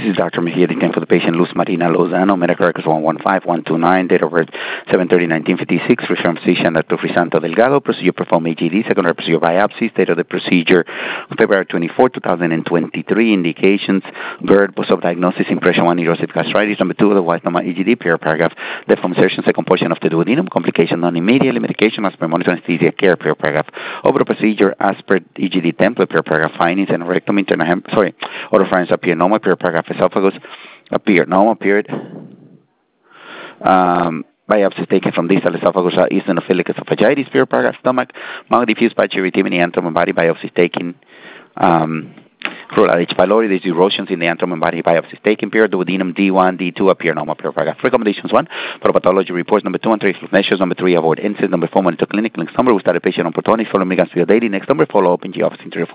is Dr. Mejia, the for the patient Luz Marina Lozano, medical records 115129, date of birth 7/30/1956, referring physician Dr. Frisanto Delgado, procedure performed AGD, secondary procedure biopsy, state of the procedure February 24, 2023, indications, GERD, post-op diagnosis, impression 1, erosive gastritis, number 2, otherwise normal EGD, paragraph, deformation, second portion of the duodenum, complication non immediately, medication as per monitor anesthesia care, paragraph, over procedure as per EGD template, paragraph, findings and rectum internal, oropharynx appear normal, paragraph, esophagus appear normal, period. Biopsies taken from distal esophagus, eosinophilic esophagitis, paragraph, stomach, mouth diffuse patchy irritability, abdomen body, biopsies taken, H. pylori, there's erosions in the abdomen body, biopsies taken, period. Duodenum D1, D2 appear normal, paragraph. Recommendations 1, for pathology reports, number 2 and 3, measures, number 3, avoid NSAIDs, number 4, monitor clinic, next number, we start a patient on protonix, follow me daily, next number, follow up in the office, interview